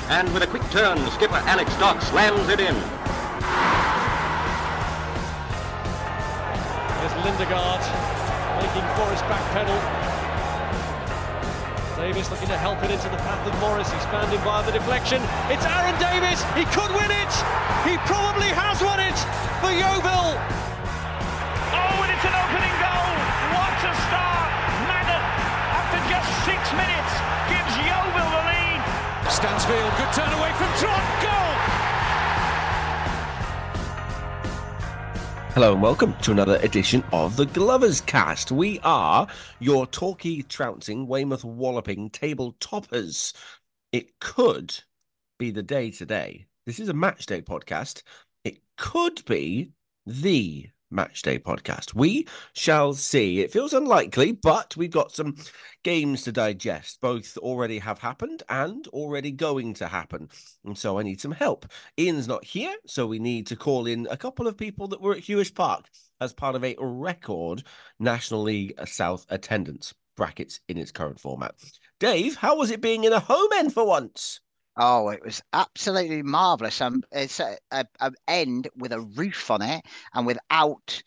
And with a quick turn, skipper Alex Dock slams it in. There's Lindegaard making for his back pedal. Davis looking to help it into the path of Morris. He's found him via the deflection. It's Aaron Davis. He could win it. He probably has won it for Yeovil. Oh, and it's an opening goal. What a start. Madden, after just 6 minutes, gives Yeovil the lead. Stansfield, good turn away from Trot. Goal. Hello and welcome to another edition of the Glovers Cast. We are your Torquay trouncing, Weymouth walloping table toppers. It could be the day today. This is a match day podcast. It could be the match day podcast. We shall see. It feels unlikely, but we've got some games to digest. Both already have happened and already going to happen. And so I need some help. Ian's not here, so we need to call in a couple of people that were at Hewish Park as part of a record National League South attendance, brackets in its current format. Dave, how was it being in a home end for once? Oh, it was absolutely marvellous. It's an end with a roof on it and without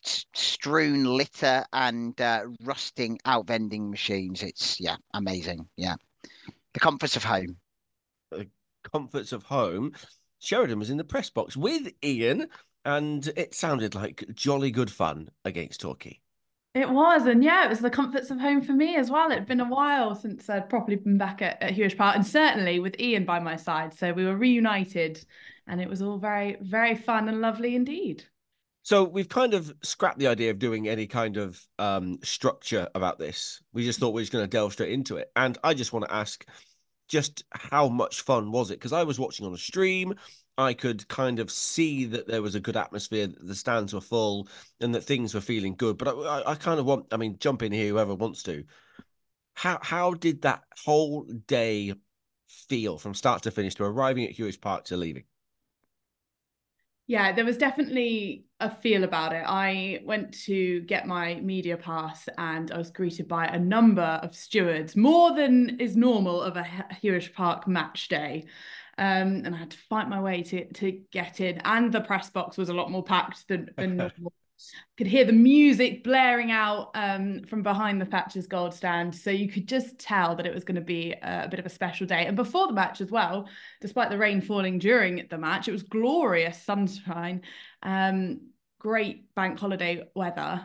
strewn litter and rusting out vending machines. It's, amazing. Yeah. The comforts of home. The comforts of home. Sheridan was in the press box with Ian, and it sounded like jolly good fun against Torquay. It was, and yeah, it was the comforts of home for me as well. It'd been a while since I'd properly been back at Hewish Park, and certainly with Ian by my side. So we were reunited, and it was all very, very fun and lovely indeed. So we've kind of scrapped the idea of doing any kind of structure about this. We just thought we were just going to delve straight into it. And I just want to ask, just how much fun was it? Because I was watching on a stream. I could kind of see that there was a good atmosphere, that the stands were full and that things were feeling good. But I kind of want, jump in here, whoever wants to. How did that whole day feel from start to finish, to arriving at Hewish Park to leaving? Yeah, there was definitely a feel about it. I went to get my media pass and I was greeted by a number of stewards, more than is normal of a Hewish Park match day. And I had to fight my way to get in. And the press box was a lot more packed than normal. Could hear the music blaring out from behind the Thatcher's Gold stand. So you could just tell that it was going to be a bit of a special day. And before the match as well, despite the rain falling during the match, it was glorious sunshine, great bank holiday weather.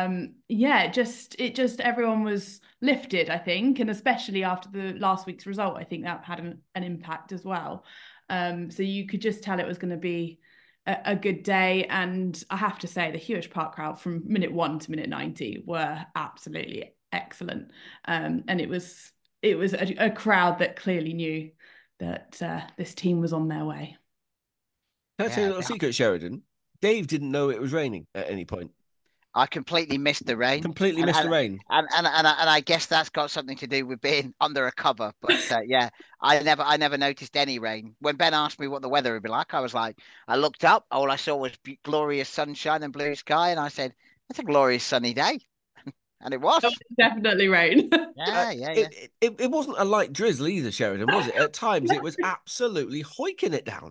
Everyone was lifted, I think. And especially after the last week's result, I think that had an impact as well. So you could just tell it was going to be a good day. And I have to say, the Hewish Park crowd from minute 1 to minute 90 were absolutely excellent. And it was a crowd that clearly knew that this team was on their way. Can I tell you a little secret, Sheridan? Dave didn't know it was raining at any point. I completely missed the rain. The rain. And I guess that's got something to do with being under a cover. But I never noticed any rain. When Ben asked me what the weather would be like, I looked up. All I saw was glorious sunshine and blue sky. And I said, it's a glorious sunny day. And it was. Definitely rain. It wasn't a light drizzle either, Sheridan, was it? At times, it was absolutely hoiking it down.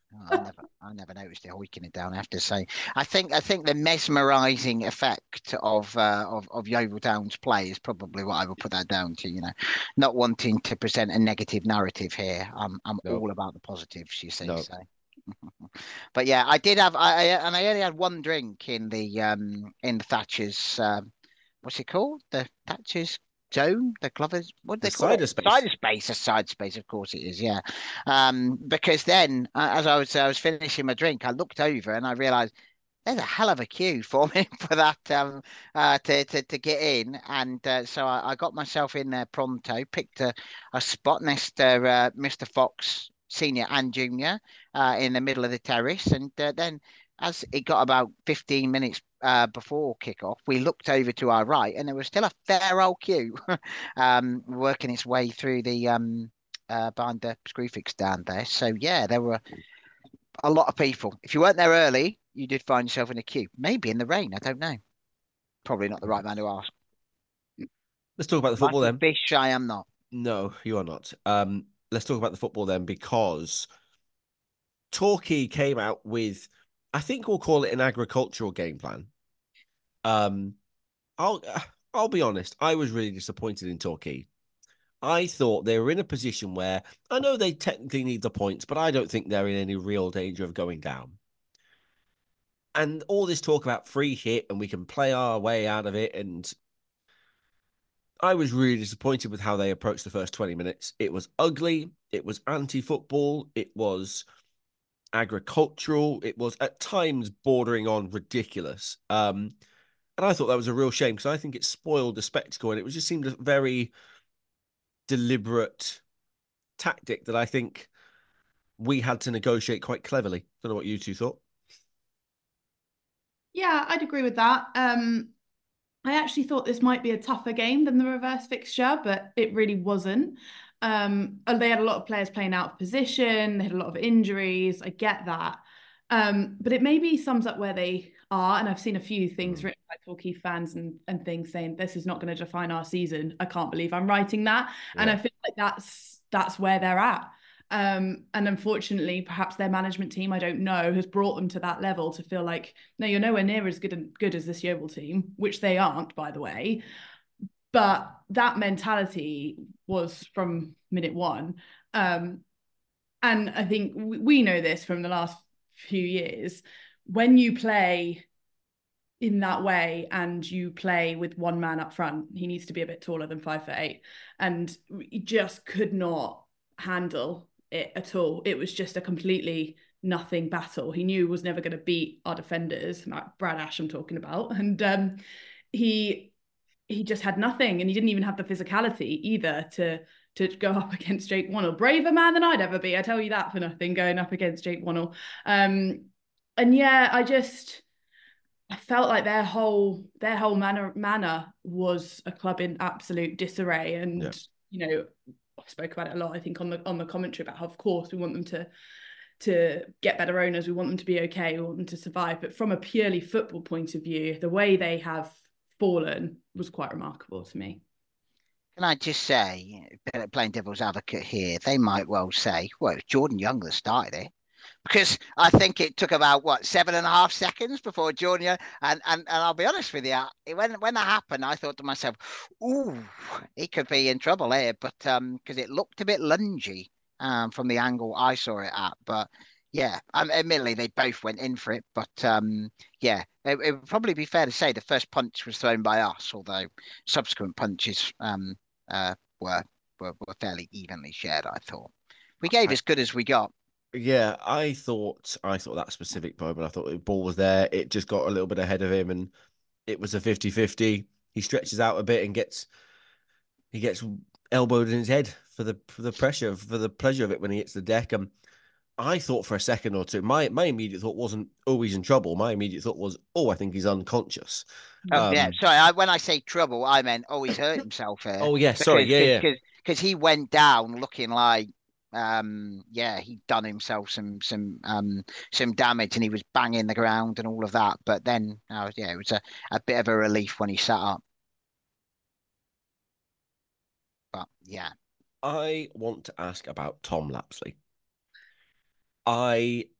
I never noticed it hoiking it down, I have to say. I think the mesmerising effect of Yeovil Town's play is probably what I would put that down to. Not wanting to present a negative narrative here. I'm all about the positives, you see. No. So. But yeah, I did have I only had one drink in the Thatcher's what's it called? The Thatcher's Zone, the Glovers, what do they call it? A side space, of course it is, yeah. Because then, as I was finishing my drink, I looked over and I realised there's a hell of a queue forming for that to get in, and so I got myself in there pronto, picked a spot next to Mr. Fox, senior and junior, in the middle of the terrace, and then as it got about 15 minutes before kickoff, we looked over to our right, and there was still a fair old queue working its way through the behind the Screwfix stand there. So yeah, there were a lot of people. If you weren't there early, you did find yourself in a queue. Maybe in the rain, I don't know. Probably not the right man to ask. Let's talk about the football then. Fish, I am not. No, you are not. let's talk about the football then, because Torquay came out with, I think we'll call it an agricultural game plan. I'll I'll be honest, I was really disappointed in Torquay. I thought they were in a position where I know they technically need the points, but I don't think they're in any real danger of going down. And all this talk about free hit and we can play our way out of it. And I was really disappointed with how they approached the first 20 minutes. It was ugly. It was anti-football. It was agricultural. It was at times bordering on ridiculous. And I thought that was a real shame because I think it spoiled the spectacle and it just seemed a very deliberate tactic that I think we had to negotiate quite cleverly. Don't know what you two thought. Yeah, I'd agree with that. I actually thought this might be a tougher game than the reverse fixture, but it really wasn't. They had a lot of players playing out of position. They had a lot of injuries. I get that. But it maybe sums up where they are. And I've seen a few things written by Torquay fans and things saying this is not going to define our season. I can't believe I'm writing that. Yeah. And I feel like that's where they're at. And unfortunately, perhaps their management team, I don't know, has brought them to that level to feel like, no, you're nowhere near as good as this Yeovil team, which they aren't, by the way. But that mentality was from minute one. And I think we know this from the last few years. When you play in that way and you play with one man up front, he needs to be a bit taller than 5'8", and he just could not handle it at all. It was just a completely nothing battle. He knew he was never going to beat our defenders, Brad Ash I'm talking about, and he just had nothing, and he didn't even have the physicality either to go up against Jake Wannell. Braver man than I'd ever be, I tell you that for nothing, going up against Jake Wannell. And yeah, I felt like their whole manner was a club in absolute disarray. And you know, I spoke about it a lot, I think, on the commentary about how, of course, we want them to get better owners, we want them to be okay, we want them to survive. But from a purely football point of view, the way they have fallen was quite remarkable to me. Can I just say, playing devil's advocate here, they might well say, well, it was Jordan Young that started it. Because I think it took about 7.5 seconds before Jordan Young, and I'll be honest with you, when that happened, I thought to myself, ooh, he could be in trouble here, but because it looked a bit lungy from the angle I saw it at. But yeah, admittedly they both went in for it, but yeah, it would probably be fair to say the first punch was thrown by us, although subsequent punches were fairly evenly shared. I thought we gave as good as we got. Yeah, I thought that specific moment, I thought the ball was there. It just got a little bit ahead of him and it was a 50-50. He stretches out a bit and he gets elbowed in his head for the pressure, for the pleasure of it when he hits the deck. I thought for a second or two, my immediate thought wasn't, oh, he's in trouble. My immediate thought was, oh, I think he's unconscious. Yeah, sorry, when I say trouble, I meant, oh, he's hurt himself here. Oh, yeah, sorry, yeah. Because he went down looking like, he'd done himself some damage and he was banging the ground and all of that. But then, it was a bit of a relief when he sat up. But yeah, I want to ask about Tom Lapsley. I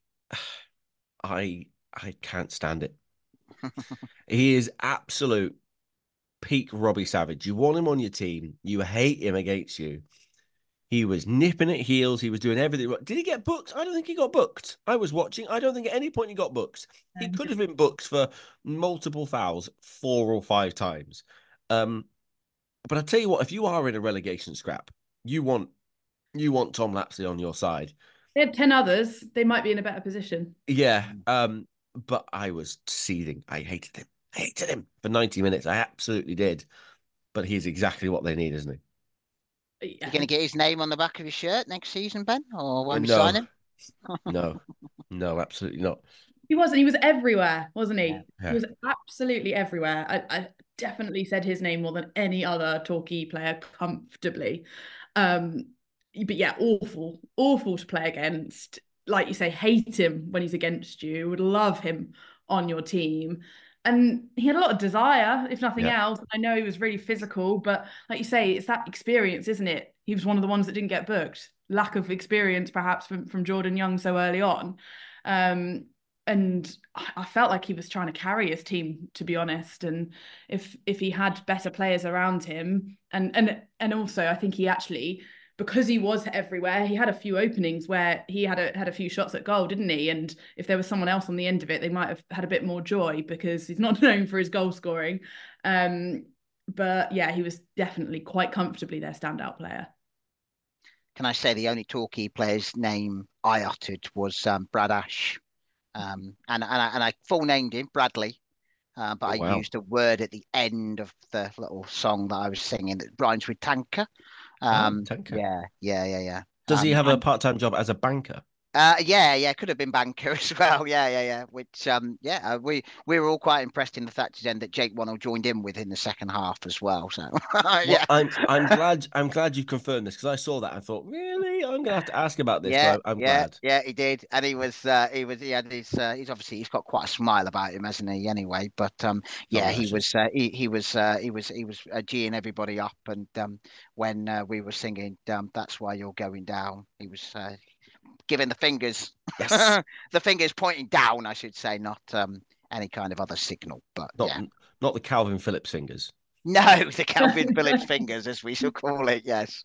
can't stand it. He is absolute peak Robbie Savage. You want him on your team. You hate him against you. He was nipping at heels. He was doing everything. Did he get booked? I don't think he got booked. I was watching. I don't think at any point he got booked. He could have been booked for multiple fouls 4 or 5 times. But I'll tell you what, if you are in a relegation scrap, you want Tom Lapsley on your side. They had 10 others. They might be in a better position. Yeah. But I was seething. I hated him for 90 minutes. I absolutely did. But he's exactly what they need, isn't he? Yeah. You going to get his name on the back of his shirt next season, Ben? Or when we sign him? No, absolutely not. He wasn't. He was everywhere, wasn't he? Yeah. He was absolutely everywhere. I definitely said his name more than any other Torquay player comfortably. But yeah, awful to play against. Like you say, hate him when he's against you. Would love him on your team. And he had a lot of desire, if nothing else. I know he was really physical, but like you say, it's that experience, isn't it? He was one of the ones that didn't get booked. lack of experience perhaps from Jordan Young so early on. And I felt like he was trying to carry his team, to be honest. And if he had better players around him, and also I think he actually, because he was everywhere, he had a few openings where he had a few shots at goal, didn't he? And if there was someone else on the end of it, they might have had a bit more joy, because he's not known for his goal scoring. But yeah, he was definitely quite comfortably their standout player. Can I say the only Torquay player's name I uttered was Brad Ash. And I full named him Bradley, but I used a word at the end of the little song that I was singing that rhymes with tanker. Tanker. Yeah. Does he have a part-time job as a banker? Yeah, could have been banker as well. Yeah. Which we were all quite impressed in the Thatcher's end that Jake Wannell joined in with in the second half as well. So yeah, well, I'm glad you confirmed this, because I saw that. I thought, really, I'm gonna have to ask about this. Yeah, but I'm glad. Yeah, he did, and he had he's obviously he's got quite a smile about him, hasn't he? Anyway, but he was geeing everybody up, and when we were singing, that's why you're going down, he was giving the fingers, yes. The fingers pointing down, I should say, not any kind of other signal, but not the Calvin Phillips fingers. No, the Calvin Phillips fingers, as we shall call it. Yes.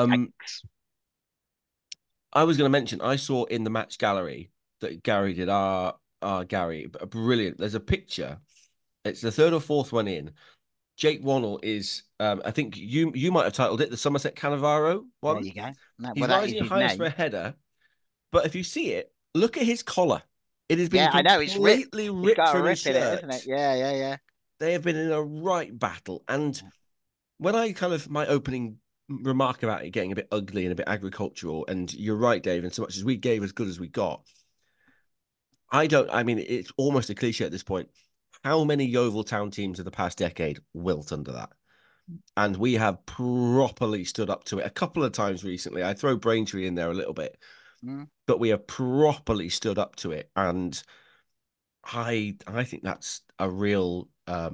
I was going to mention, I saw in the match gallery that Gary did, our Gary, brilliant. There's a picture. It's the third or fourth one in. Jake Wannell is, I think you might have titled it the Somerset Cannavaro one. There you go. He's rising highest for a header. But if you see it, look at his collar. It has been completely ripped from his shirt. Isn't it? Yeah. They have been in a right battle. And when I my opening remark about it getting a bit ugly and a bit agricultural, and you're right, Dave, and so much as we gave as good as we got, it's almost a cliche at this point. How many Yeovil Town teams of the past decade wilt under that? And we have properly stood up to it a couple of times recently. I throw Braintree in there a little bit. But we have properly stood up to it, and I think that's a real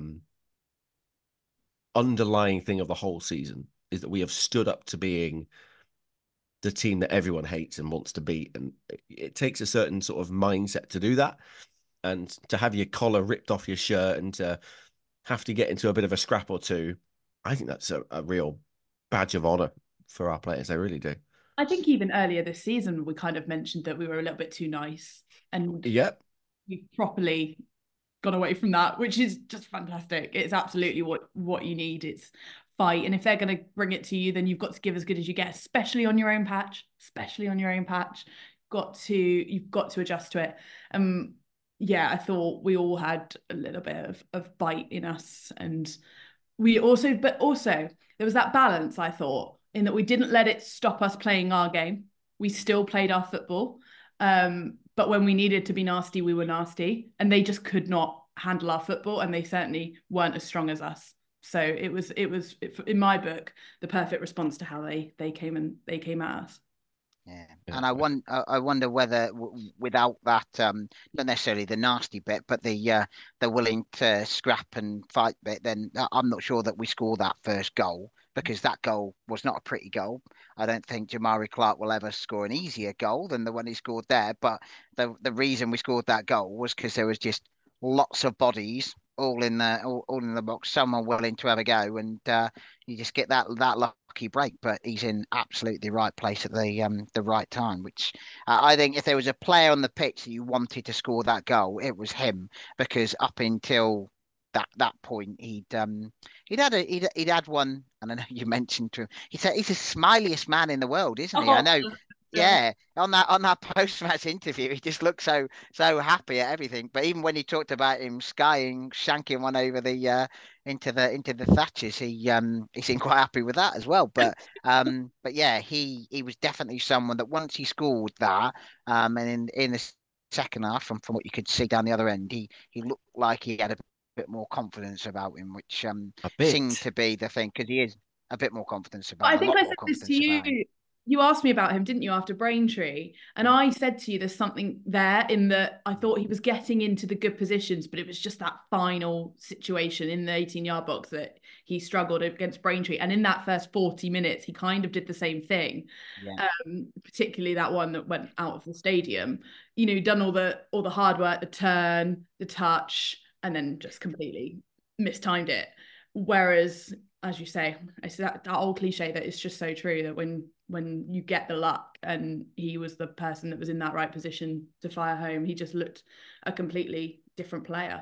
underlying thing of the whole season, is that we have stood up to being the team that everyone hates and wants to beat, and it takes a certain sort of mindset to do that, and to have your collar ripped off your shirt and to have to get into a bit of a scrap or two. I think that's a real badge of honor for our players. I really do. I think even earlier this season, we kind of mentioned that we were a little bit too nice, and we properly got away from that, which is just fantastic. It's absolutely what you need. It's fight, and if they're going to bring it to you, then you've got to give as good as you get, especially on your own patch. You've got to adjust to it. I thought we all had a little bit of bite in us, and we also there was that balance, I thought, in that we didn't let it stop us playing our game. We still played our football. But when we needed to be nasty, we were nasty. And they just could not handle our football, and they certainly weren't as strong as us. So it was in my book, the perfect response to how they came at us. Yeah, and I wonder whether without that, not necessarily the nasty bit, but the willing to scrap and fight bit, then I'm not sure that we score that first goal, because that goal was not a pretty goal. I don't think Jamari Clark will ever score an easier goal than the one he scored there. But the reason we scored that goal was because there was just lots of bodies all in the box, someone willing to have a go, and you just get that lucky break. But he's in absolutely the right place at the right time, which I think if there was a player on the pitch that you wanted to score that goal, it was him, because up until that point he'd had one, and I know you mentioned to him, he's the smiliest man in the world, isn't he? I know. Yeah, on that post-match interview, he just looked so happy at everything. But even when he talked about him shanking one over the into the Thatchers, he seemed quite happy with that as well. But yeah, he was definitely someone that once he scored that, and in the second half, from what you could see down the other end, he looked like he had a bit more confidence about him, which seemed to be the thing, because he is a bit more confidence about him. I think I said this to you. You asked me about him, didn't you, after Braintree? And I said to you, there's something there in that I thought he was getting into the good positions, but it was just that final situation in the 18-yard box that he struggled against Braintree. And in that first 40 minutes, he kind of did the same thing. Yeah. Particularly that one that went out of the stadium. Done all the hard work, the turn, the touch, and then just completely mistimed it. Whereas, as you say, it's that old cliche that is just so true, that when you get the luck, and he was the person that was in that right position to fire home, he just looked a completely different player.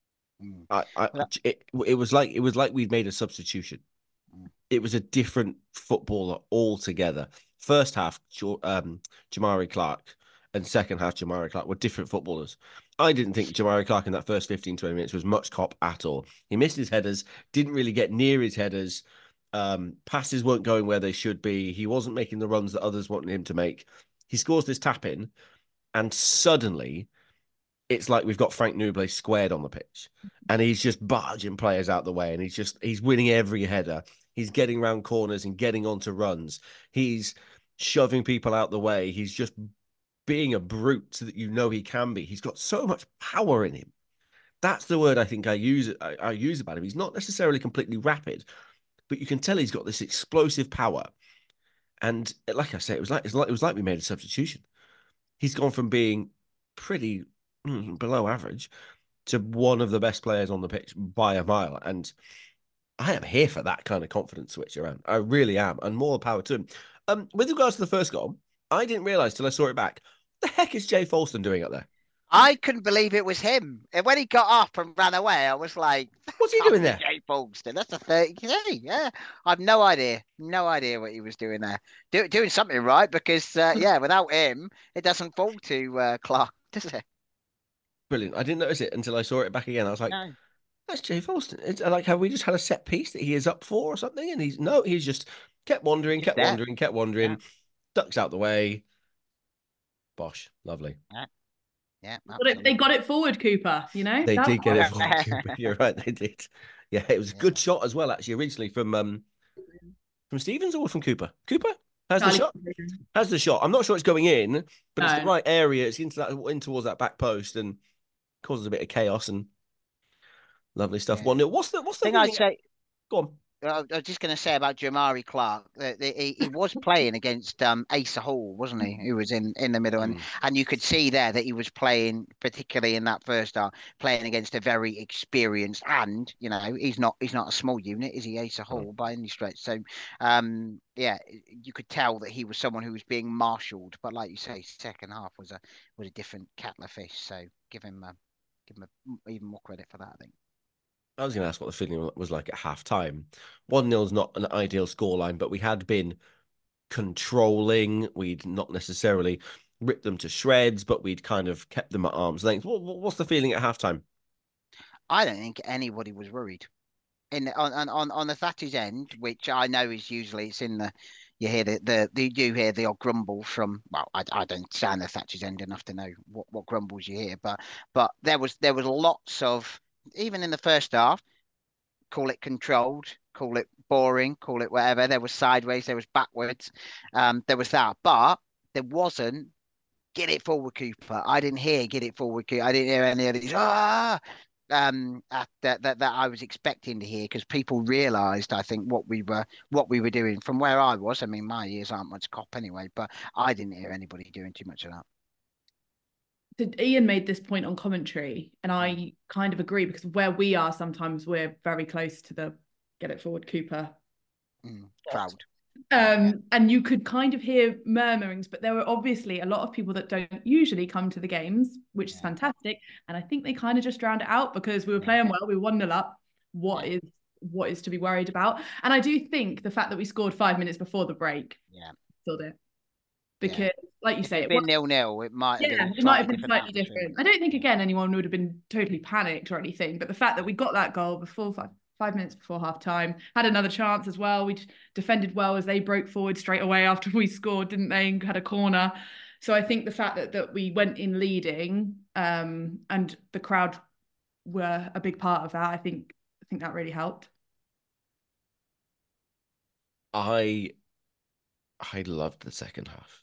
It was like we'd made a substitution. It was a different footballer altogether. First half, Jamari Clark, and second half, Jamari Clark were different footballers. I didn't think Jamari Clark in that first 15, 20 minutes was much cop at all. He missed his headers, didn't really get near his headers. Passes weren't going where they should be. He wasn't making the runs that others wanted him to make. He scores this tap in, and suddenly it's like we've got Frank Nouble squared on the pitch, and he's just barging players out the way, and he's winning every header. He's getting round corners and getting onto runs. He's shoving people out the way. He's just being a brute so that he can be. He's got so much power in him. That's the word I think I use about him. He's not necessarily completely rapid, but you can tell he's got this explosive power. And like I say, it was like we made a substitution. He's gone from being pretty below average to one of the best players on the pitch by a mile. And I am here for that kind of confidence switch around. I really am. And more power to him. With regards to the first goal, I didn't realise till I saw it back. What the heck is Jay Folston doing up there? I couldn't believe it was him. And when he got up and ran away, I was like, what's he doing there? Jay Folston. That's a 30. Yeah. I've no idea. No idea what he was doing there. Doing something right, because, without him, it doesn't fall to Clark, does it? Brilliant. I didn't notice it until I saw it back again. I was like, no. That's Jay Folston. It's like, have we just had a set piece that he is up for or something? And he's just kept wandering, Yeah. Ducks out the way. Bosh. Lovely. Yeah. But they got it forward, Cooper, They did get it forward, Cooper. You're right, they did. Yeah, it was a good shot as well, actually, originally from Stevens or from Cooper? Cooper has the shot. Has the shot. I'm not sure it's going in, but it's the right area. It's in towards that back post and causes a bit of chaos and lovely stuff. 1-0. What's the thing I'd say? Go on. I was just going to say about Jamari Clark that he was playing against Asa Hall, wasn't he? Who was in the middle, and you could see there that he was playing, particularly in that first half, playing against a very experienced, and he's not a small unit, is he? Asa Hall by any stretch. So you could tell that he was someone who was being marshalled. But like you say, second half was a different kettle of fish. So give him even more credit for that, I think. I was going to ask what the feeling was like at half-time. 1-0 is not an ideal scoreline, but we had been controlling. We'd not necessarily ripped them to shreds, but we'd kind of kept them at arm's length. What's the feeling at half-time? I don't think anybody was worried. On the Thatcher's end, which I know is usually it's in the you hear you do hear the odd grumble from, well, I don't stand the Thatcher's end enough to know what grumbles you hear, but there was lots of, even in the first half, call it controlled, call it boring, call it whatever. There was sideways, there was backwards, there was that, but there wasn't get it forward, Cooper. I didn't hear get it forward, Cooper. I didn't hear any of these that I was expecting to hear, because people realised, I think, what we were doing from where I was. I mean, my ears aren't much cop anyway, but I didn't hear anybody doing too much of that. Ian made this point on commentary, and I kind of agree, because where we are, sometimes we're very close to the get it forward, Cooper crowd. And you could kind of hear murmurings, but there were obviously a lot of people that don't usually come to the games, which is fantastic. And I think they kind of just drowned it out, because we were playing well, we were 1-0 up. What is to be worried about? And I do think the fact that we scored 5 minutes before the break killed it. Because, like you say, it been 0-0. It might have been slightly different. I don't think, again, anyone would have been totally panicked or anything. But the fact that we got that goal before 5 minutes before half time, had another chance as well. We defended well as they broke forward straight away after we scored, didn't they? And had a corner. So I think the fact that we went in leading, and the crowd were a big part of that, I think that really helped. I loved the second half.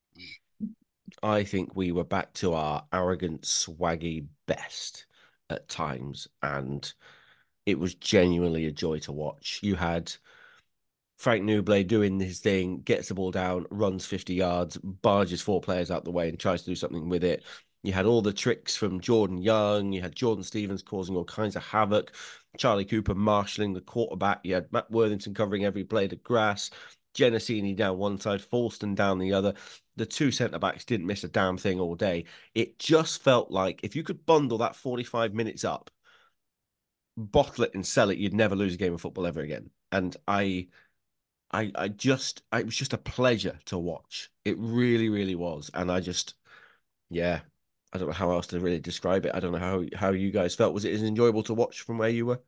I think we were back to our arrogant, swaggy best at times, and it was genuinely a joy to watch. You had Frank Newblay doing his thing, gets the ball down, runs 50 yards, barges 4 players out the way and tries to do something with it. You had all the tricks from Jordan Young. You had Jordan Stevens causing all kinds of havoc. Charlie Cooper marshalling the quarterback. You had Matt Worthington covering every blade of grass. Genesini down one side, Falston down the other. The 2 centre-backs didn't miss a damn thing all day. It just felt like if you could bundle that 45 minutes up, bottle it and sell it, you'd never lose a game of football ever again. And it was just a pleasure to watch. It really, really was. And yeah, I don't know how else to really describe it. I don't know how you guys felt. Was it as enjoyable to watch from where you were?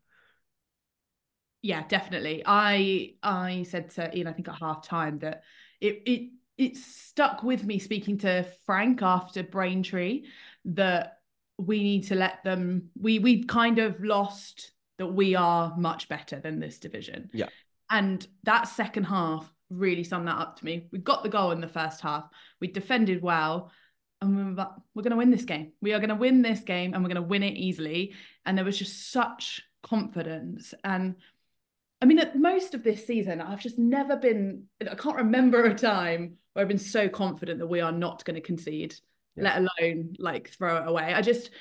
Yeah, definitely. I said to Ian, I think at half time, that it stuck with me speaking to Frank after Braintree, that we need to let them, we kind of lost that we are much better than this division. Yeah. And that second half really summed that up to me. We got the goal in the first half. We defended well. And we're going to win this game. We are going to win this game and we're going to win it easily. And there was just such confidence. And I mean, at most of this season, I've just never been, I can't remember a time where I've been so confident that we are not going to concede, let alone like throw it away.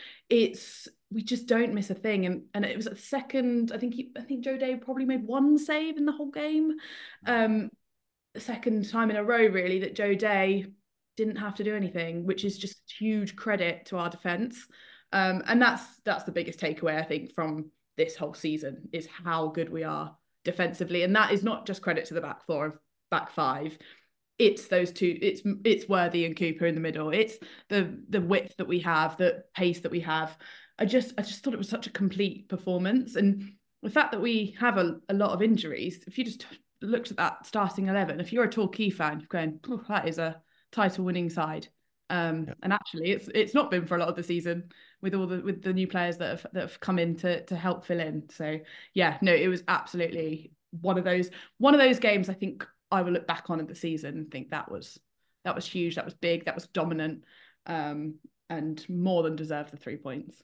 We just don't miss a thing. And it was at the second, I think Joe Day probably made 1 save in the whole game. The second time in a row, really, that Joe Day didn't have to do anything, which is just huge credit to our defence. And that's the biggest takeaway, I think, from this whole season, is how good we are defensively. And that is not just credit to the back four and back five. It's those two, it's Worthy and Cooper in the middle. It's the width that we have, the pace that we have. I just thought it was such a complete performance. And the fact that we have a lot of injuries, if you just looked at that starting 11, if you're a Torquay fan, you're going, oh, that is a title winning side. And actually it's not been for a lot of the season with the new players that have come in to help fill in. So yeah, no, it was absolutely one of those games I think I will look back on at the season and think that was huge, that was big, that was dominant, and more than deserved the 3 points.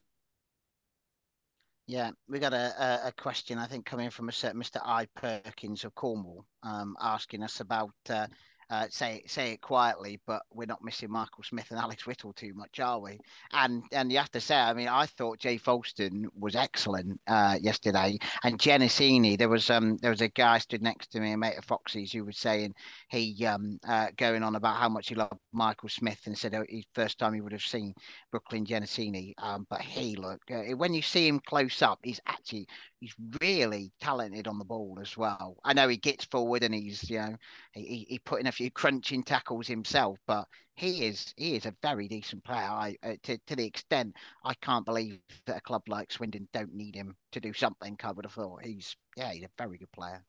Yeah, we got a question, I think, coming from a certain Mr. I. Perkins of Cornwall, asking us about say it quietly, but we're not missing Michael Smith and Alex Whittle too much, are we? And you have to say, I mean, I thought Jay Falston was excellent yesterday, and Genesini. There was a guy stood next to me, a mate of Foxy's, who was saying he going on about how much he loved Michael Smith, and said his first time he would have seen Brooklyn Genesini. But he looked, when you see him close up, he's really talented on the ball as well. I know he gets forward and he's he put in a few crunching tackles himself, but he is a very decent player. To the extent I can't believe that a club like Swindon don't need him to do something. I would have thought he's a very good player.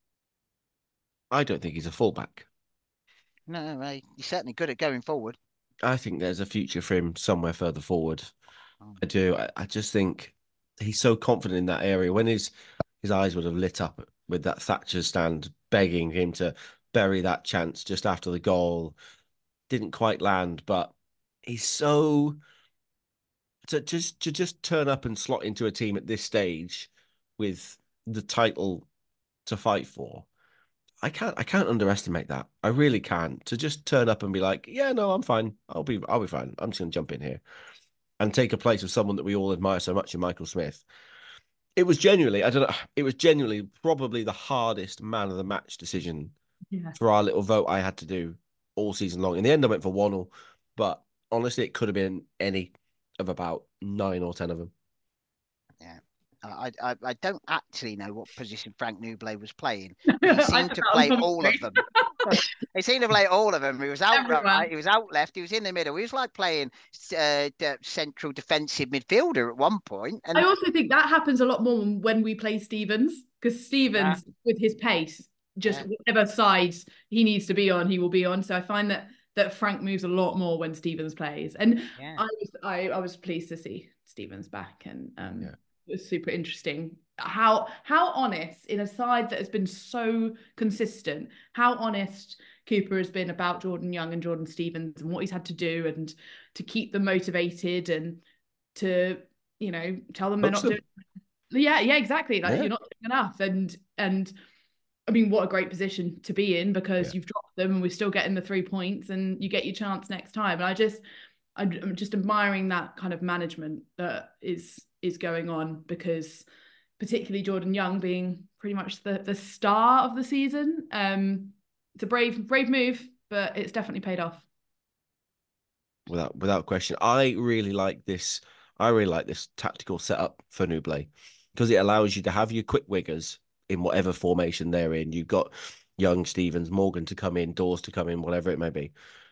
I don't think he's a fullback. No, he's certainly good at going forward. I think there's a future for him somewhere further forward. I do. I just think he's so confident in that area. When his eyes would have lit up with that Thatcher stand begging him to bury that chance just after the goal, didn't quite land, but he's so to just turn up and slot into a team at this stage with the title to fight for. I can't underestimate that. I really can. To just turn up and be like, yeah, no, I'm fine. I'll be fine. I'm just gonna jump in here and take a place of someone that we all admire so much in Michael Smith. It was genuinely probably the hardest man of the match decision for our little vote I had to do all season long. In the end, I went for Wannell, but honestly, it could have been any of about 9 or 10 of them. Yeah. I don't actually know what position Frank Newblay was playing. He seemed to play all of them. He seemed to play all of them. He was out right, he was out left, he was in the middle. He was like playing central defensive midfielder at one point. And I also think that happens a lot more when we play Stevens, because Stevens, with his pace, just whatever side he needs to be on, he will be on. So I find that Frank moves a lot more when Stevens plays. And I was pleased to see Stevens back, and it was super interesting how honest, in a side that has been so consistent, how honest Cooper has been about Jordan Young and Jordan Stevens and what he's had to do, and to keep them motivated, and to tell them they're not doing. Yeah, exactly. Like, Yeah. you're not doing enough. And I mean, what a great position to be in, because you've dropped them and we're still getting the 3 points, and you get your chance next time. And I'm just admiring that kind of management that is going on, because particularly Jordan Young being pretty much the star of the season. It's a brave move, but it's definitely paid off. Without question. I really like this tactical setup for Nublet, because it allows you to have your quick wiggers in whatever formation they're in. You've got Young, Stevens, Morgan to come in, Dawes to come in, whatever it may be.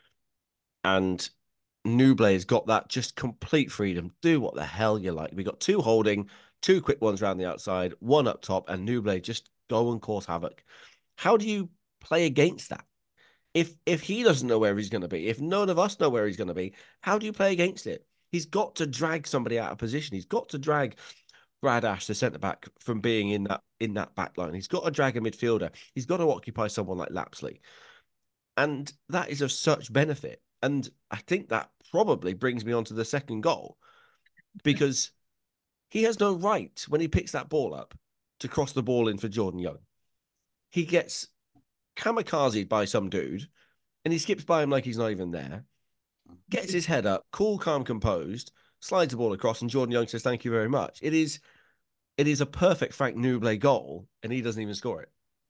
And Nublet has got that just complete freedom. Do what the hell you like. We got 2 holding, 2 quick ones around the outside, 1 up top, and Nublet just go and cause havoc. How do you play against that? If he doesn't know where he's going to be, if none of us know where he's going to be, how do you play against it? He's got to drag somebody out of position. He's got to drag Brad Ash, the centre back, from being in that back line. He's got to drag a midfielder. He's got to occupy someone like Lapsley. And that is of such benefit. And I think that probably brings me on to the second goal, because he has no right, when he picks that ball up, to cross the ball in for Jordan Young. He gets kamikazed by some dude, and he skips by him like he's not even there, gets his head up, cool, calm, composed, slides the ball across, and Jordan Young says, "Thank you very much." It is a perfect Frank Nublet goal, and he doesn't even score it.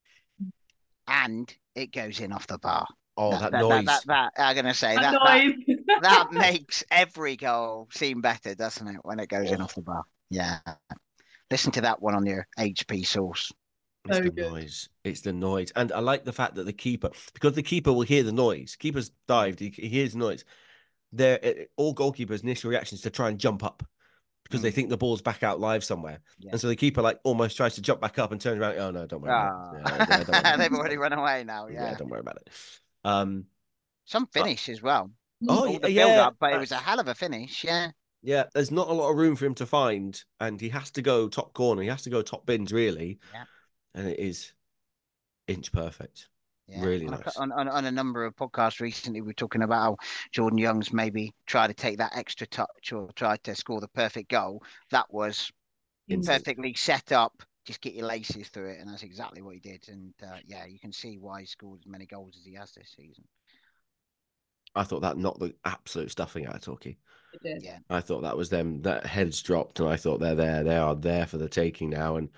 And it goes in off the bar. Oh, that noise. I'm going to say that makes every goal seem better, doesn't it, when it goes in off the bar? Yeah. Listen to that one on your HP source. It's the noise. It's the noise. And I like the fact that the keeper, because the keeper will hear the noise. Keeper's dived, he hears the noise. All goalkeepers' initial reactions to try and jump up, because they think the ball's back out live somewhere. Yeah. And so the keeper almost tries to jump back up and turns around. Oh, no, don't worry about it. Yeah, they've already run away now. Yeah, don't worry about it. Some finish as well. Oh, the build up, but it was a hell of a finish. Yeah. Yeah, there's not a lot of room for him to find, and he has to go top corner. He has to go top bins, really. Yeah. And it is inch perfect. Yeah. Really nice. On a number of podcasts recently, we were talking about how Jordan Young's maybe tried to take that extra touch or tried to score the perfect goal. That was perfectly set up. Just get your laces through it, and that's exactly what he did. And you can see why he scored as many goals as he has this season. I thought that knocked the absolute stuffing out of Torquay. It did. Yeah. I thought that was them. That heads dropped, and I thought they're there. They are there for the taking now, and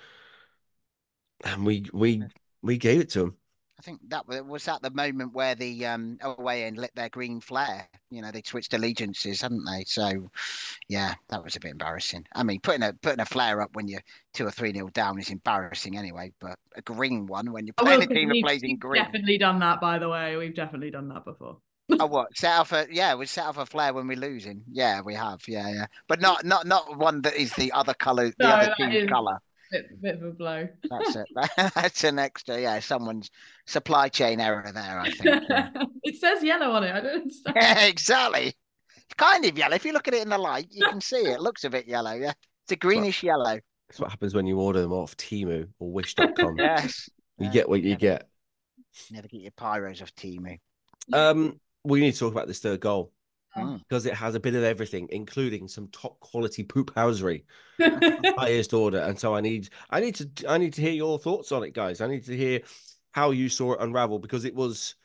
we gave it to them. I think that was the moment where the away end lit their green flare. You know, they switched allegiances, hadn't they? So, yeah, that was a bit embarrassing. I mean, putting a flare up when you're 2 or 3-0 down is embarrassing anyway. But a green one when you're playing a team that plays in green. We've definitely done that, by the way. We've definitely done that before. Oh, what? We set off a flare when we're losing. Yeah, we have. Yeah. But not one that is the other colour, the other team's colour. Bit of a blow. That's it. That's an extra, someone's supply chain error there, I think. Yeah. It says yellow on it. I don't understand. Yeah, exactly. It's kind of yellow. If you look at it in the light, you can see it looks a bit yellow. Yeah, it's a greenish yellow. That's what happens when you order them off Temu or Wish.com. Yes. You get what you get. Never get your pyros off Temu. We need to talk about this third goal. Because it has a bit of everything, including some top quality poop housery, highest order. And so I need to hear your thoughts on it, guys. I need to hear how you saw it unravel, because it was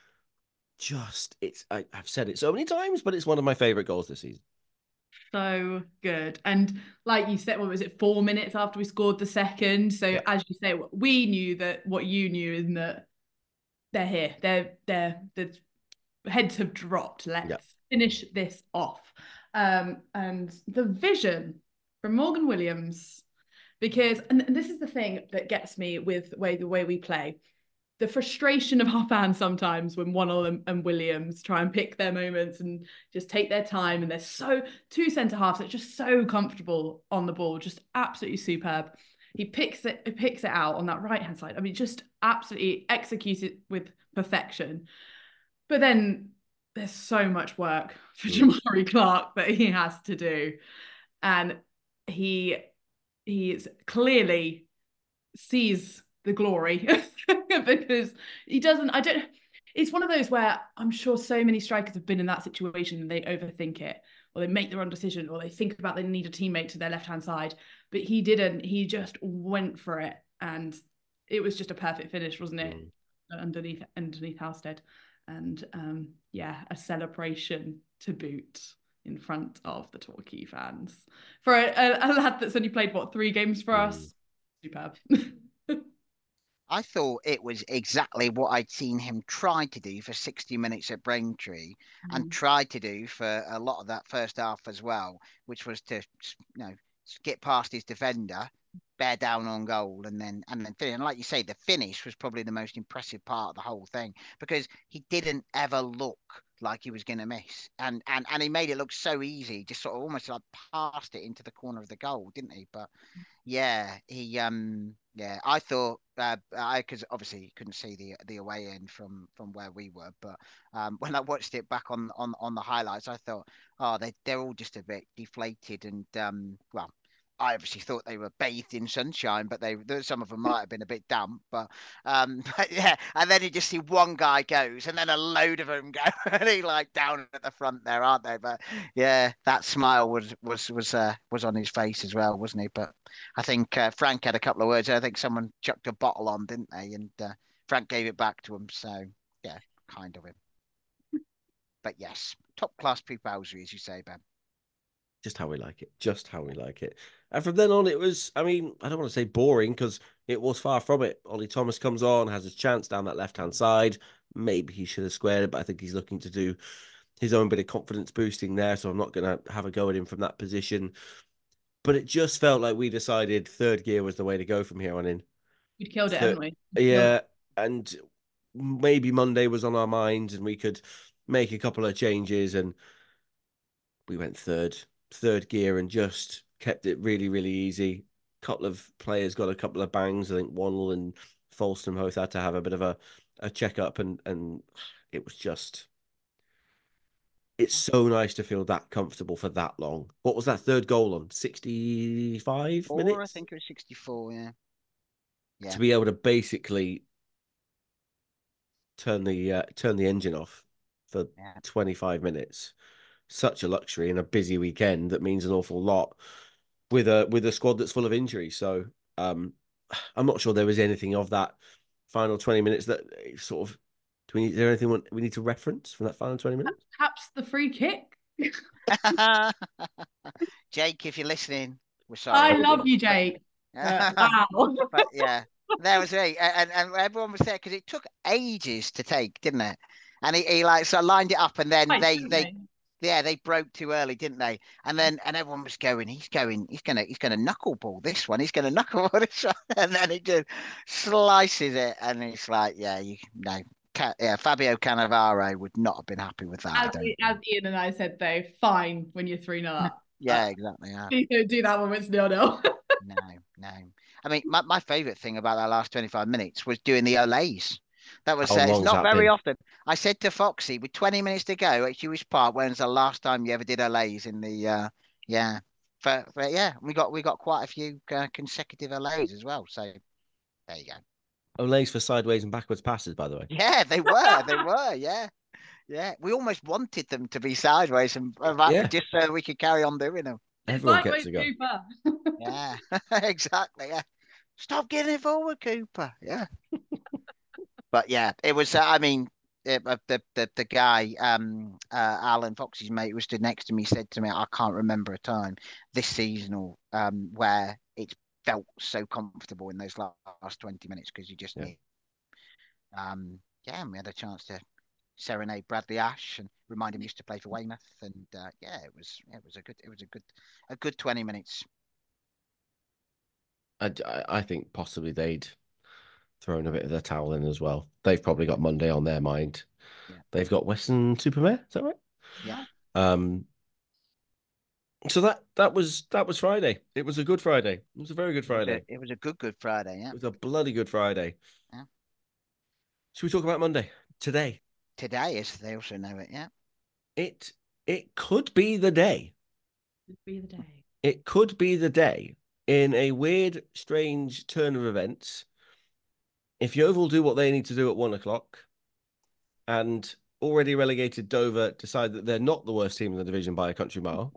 I've said it so many times, but it's one of my favorite goals this season. So good. And like you said, what was it, 4 minutes after we scored the second? So as you say, we knew that what you knew is that they're here. They're the heads have dropped. Let's finish this off. And the vision from Morgan Williams, because, and this is the thing that gets me with the way we play, the frustration of our fans sometimes when Wonnell and Williams try and pick their moments and just take their time, and they're two centre halves that are just so comfortable on the ball, just absolutely superb. He picks it out on that right hand side. I mean, just absolutely executes it with perfection. But then there's so much work for Jamari Clark that he has to do. And he clearly sees the glory because it's one of those where I'm sure so many strikers have been in that situation and they overthink it. or they make the wrong decision, or they think about they need a teammate to their left-hand side. But he didn't. He just went for it, and it was just a perfect finish, wasn't it? Underneath Halstead, and a celebration to boot in front of the Torquay fans for a lad that's only played 3 games for us. Superb. I thought it was exactly what I'd seen him try to do for 60 minutes at Braintree and tried to do for a lot of that first half as well, which was to get past his defender, bear down on goal, and then finish. And like you say, the finish was probably the most impressive part of the whole thing, because he didn't ever look like he was going to miss, and he made it look so easy, just sort of almost like passed it into the corner of the goal, didn't he? But I thought because obviously you couldn't see the away end from where we were, but when I watched it back on the highlights, I thought, they're all just a bit deflated, and I obviously thought they were bathed in sunshine, but some of them might have been a bit damp. But yeah, and then you just see one guy goes, and then a load of them go, and he like down at the front there, aren't they? But yeah, that smile was on his face as well, wasn't he? But I think Frank had a couple of words. I think someone chucked a bottle on, didn't they? And Frank gave it back to him. So yeah, kind of him. But yes, top class pre-Bowsery, as you say, Ben. Just how we like it. Just how we like it. And from then on, it was, I mean, I don't want to say boring, because it was far from it. Ollie Thomas comes on, has his chance down that left-hand side. Maybe he should have squared it, but I think he's looking to do his own bit of confidence boosting there, so I'm not going to have a go at him from that position. But it just felt like we decided third gear was the way to go from here on in. We'd killed it, hadn't we? Yeah, and maybe Monday was on our minds and we could make a couple of changes, and we went third gear and just kept it really, really easy. A couple of players got a couple of bangs. I think Wannell and Folston both had to have a bit of a check-up, and it was just... It's so nice to feel that comfortable for that long. What was that third goal on? 65 minutes? I think it was 64, yeah. To be able to basically turn the engine off for 25 minutes. Such a luxury in a busy weekend that means an awful lot with a squad that's full of injuries. So I'm not sure there was anything of that final 20 minutes that sort of... Is there anything we need to reference from that final 20 minutes? Perhaps the free kick. Jake, if you're listening, we're sorry. I love you, Jake. Wow. But yeah, that was it. And everyone was there because it took ages to take, didn't it? And he like so lined it up, and then they broke too early, didn't they? And everyone was going, he's gonna knuckleball this one, he's gonna knuckleball this one, and then he just slices it, and it's like, Fabio Cannavaro would not have been happy with that. As Ian and I said, though, fine when you're 3-0 up. Yeah, exactly. Yeah. Please don't do that when it's 0-0. No. I mean, my favourite thing about that last 25 minutes was doing the Olays. That was it's not very often. I said to Foxy, with 20 minutes to go at Huish Park, when's the last time you ever did Olays in the we got quite a few consecutive Olays as well. So there you go. Olays for sideways and backwards passes, by the way. Yeah, they were, yeah. We almost wanted them to be sideways and just so we could carry on doing them. Everyone gets to go. Cooper. Yeah, exactly. Yeah, stop getting it forward, Cooper. Yeah. But yeah, it was. I mean, the guy, Alan Foxy's mate, was stood next to me. Said to me, "I can't remember a time this season where it's felt so comfortable in those last 20 minutes because you just knew." And we had a chance to serenade Bradley Ash and remind him he used to play for Weymouth, and it was a good 20 minutes. I think possibly they'd thrown a bit of their towel in as well. They've probably got Monday on their mind. Yeah. They've got Weston-super-Mare, is that right? Yeah. So that was Friday. It was a good Friday. It was a very good Friday. It was a good Friday, yeah. It was a bloody good Friday. Yeah. Should we talk about Monday? Today, as they also know it, yeah. It could be the day. It could be the day. In a weird, strange turn of events, if Yeovil do what they need to do at 1 o'clock, and already relegated Dover decide that they're not the worst team in the division by a country mile,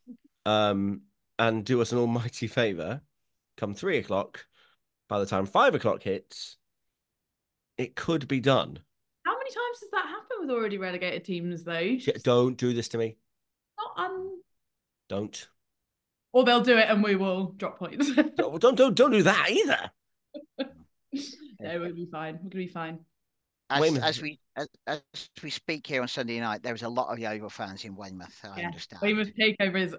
and do us an almighty favour, come 3 o'clock, by the time 5 o'clock hits, it could be done. How many times does that happen with already relegated teams, though? Don't do this to me. Not Don't. Or they'll do it and we will drop points. Don't do that either. No, we'll be fine. We're gonna be fine. As we speak here on Sunday night, there is a lot of Yeovil fans in Weymouth. I understand. Weymouth takeover is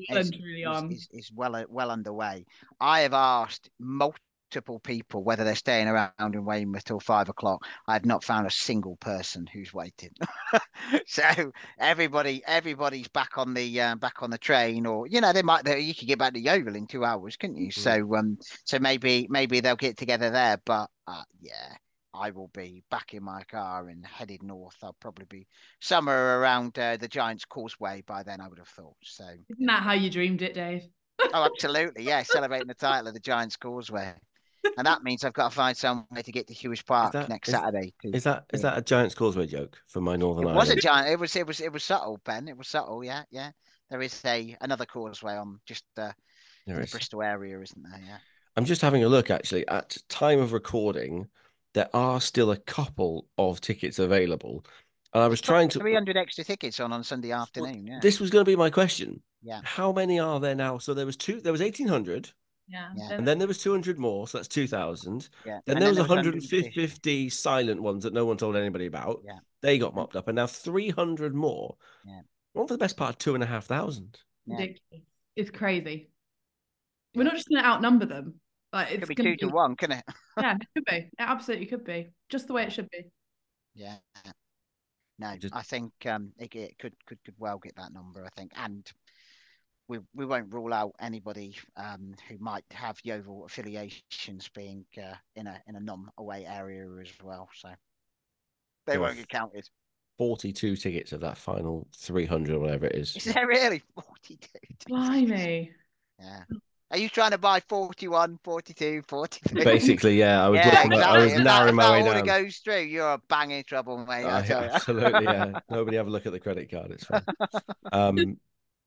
is well underway. I have asked multiple people whether they're staying around in Weymouth till 5 o'clock. I have not found a single person who's waiting. So everybody's back on the train, or you could get back to Yeovil in 2 hours, couldn't you? So maybe they'll get together there. But yeah, I will be back in my car and headed north. I'll probably be somewhere around the Giants Causeway by then, I would have thought. So isn't that how you dreamed it, Dave? Oh, absolutely, yeah. Celebrating the title of the Giants Causeway. And that means I've got to find somewhere to get to Hewish Park next Saturday. Is that a Giants Causeway joke for my Northern Ireland? Was a giant. It was subtle, Ben. It was subtle. Yeah. There is another causeway on just the Bristol area, isn't there? Yeah. I'm just having a look actually at time of recording. There are still a couple of tickets available, and I was trying to 300 extra tickets on Sunday afternoon. Yeah. This was going to be my question. Yeah. How many are there now? So there was 1,800. Yeah. And then there was 200 more, so that's 2,000. Yeah. Then there was 150 silent ones that no one told anybody about. Yeah. They got mopped up, and now 300 more. Yeah. One for the best part of 2,500. Yeah. It's crazy. We're not just going to outnumber them. Like it could be 2 to 1, couldn't it? Yeah, it could be. It absolutely could be. Just the way it should be. Yeah. No, I think it could well get that number, I think. And we won't rule out anybody who might have Yeovil affiliations being in a non-away area as well. So they won't get counted. 42 tickets of that final 300 or whatever it is. Is there really 42? Blimey. Yeah. Are you trying to buy 41, 42, 43? Basically, yeah. I was looking at, I was narrowing my way down. If that goes through, you're banging trouble, mate. Absolutely, yeah. Nobody have a look at the credit card. It's fine.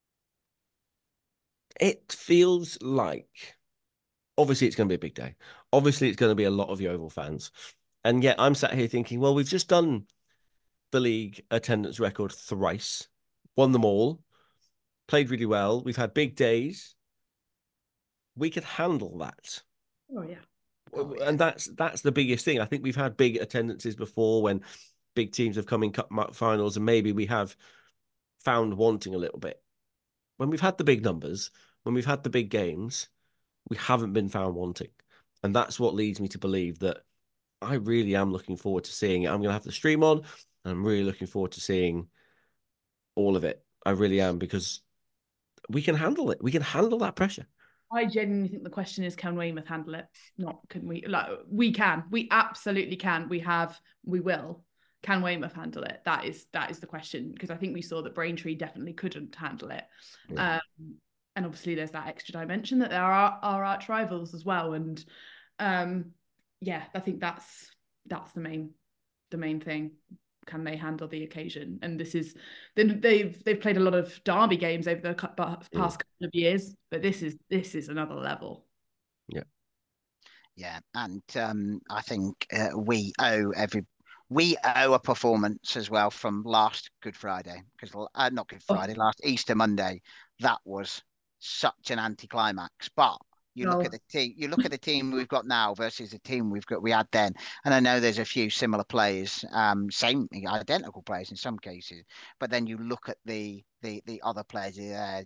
It feels like, obviously, it's going to be a big day. Obviously, it's going to be a lot of Yeovil fans. And yet I'm sat here thinking, well, we've just done the league attendance record thrice, won them all, played really well. We've had big days. We could handle that. Oh, yeah. And that's the biggest thing. I think we've had big attendances before when big teams have come in cup finals, and maybe we have found wanting a little bit. When we've had the big numbers, when we've had the big games, we haven't been found wanting. And that's what leads me to believe that I really am looking forward to seeing it. I'm going to have the stream on, and I'm really looking forward to seeing all of it. I really am, because we can handle it. We can handle that pressure. I genuinely think the question is, can Weymouth handle it? Not can we? Like, we can. We absolutely can. We will. Can Weymouth handle it? That is the question, because I think we saw that Braintree definitely couldn't handle it. Yeah. And obviously there's that extra dimension that there are our arch rivals as well. And yeah, I think that's the main thing. Can they handle the occasion? And this is they've played a lot of derby games over the past couple of years, but this is another level. Yeah, and I think we owe a performance as well from last Good Friday, because not Good Friday, last Easter Monday. That was such an anticlimax, but. You look at the team we've got now versus the team we had then, and I know there's a few similar players, identical players in some cases, but then you look at the other players there,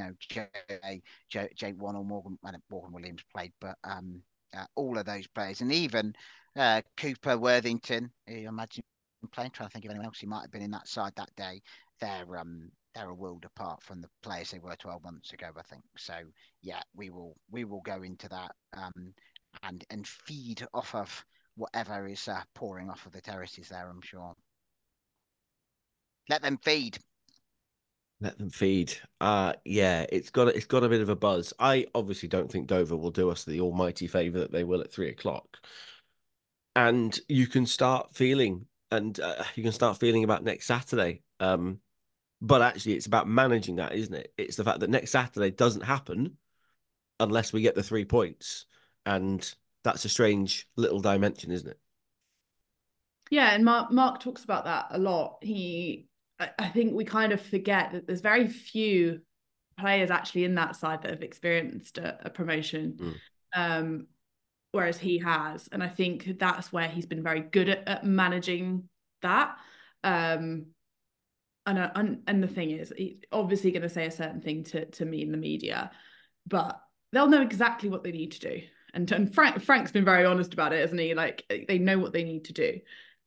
Jake Wannell, Morgan Williams played, but all of those players, and even Cooper Worthington, I imagine playing. Trying to think of anyone else who might have been in that side that day. They're a world apart from the players they were 12 months ago, I think. So yeah, we will go into that and feed off of whatever is pouring off of the terraces there, I'm sure. Let them feed. Let them feed. Yeah, it's got a bit of a buzz. I obviously don't think Dover will do us the almighty favour that they will at 3 o'clock. And you can start feeling and you can start feeling about next Saturday. But actually, it's about managing that, isn't it? It's the fact that next Saturday doesn't happen unless we get the 3 points, and that's a strange little dimension, isn't it? Yeah, and Mark talks about that a lot. I think we kind of forget that there's very few players actually in that side that have experienced a promotion, whereas he has, and I think that's where he's been very good at managing that. And the thing is, he's obviously going to say a certain thing to me in the media, but they'll know exactly what they need to do. And Frank's been very honest about it, hasn't he? Like, they know what they need to do.